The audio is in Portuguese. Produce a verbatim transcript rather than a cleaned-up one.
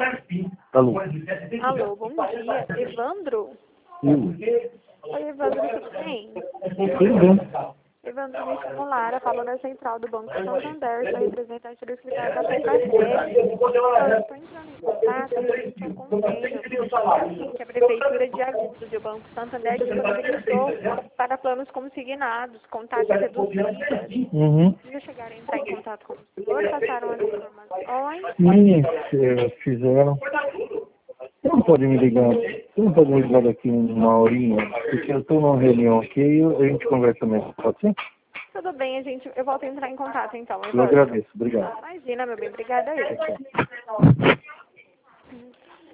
Alô. Alô, bom dia. Evandro? Sim. Oi, Evandro, tudo bem? Tudo bem. Evandro, me chamo Lara, falo da central do Banco Santander, sou representante do escritório da Pecaseg. Eu estou entrando em contato referente a um convênio que a Prefeitura de Agudos e o Banco Santander disponibilizou para planos consignados, com taxas reduzidas. Uhum. Já chegaram a entrar em contato com o senhor, passaram as informações? Sim, eh, fizeram. Você não pode me ligar, você não pode me ligar daqui uma horinha, porque eu estou numa reunião aqui e a gente conversa mesmo, pode ser? Tudo bem, a gente, eu volto a entrar em contato então, Eu Evandro. agradeço, obrigado. Imagina, meu bem, obrigada a eu.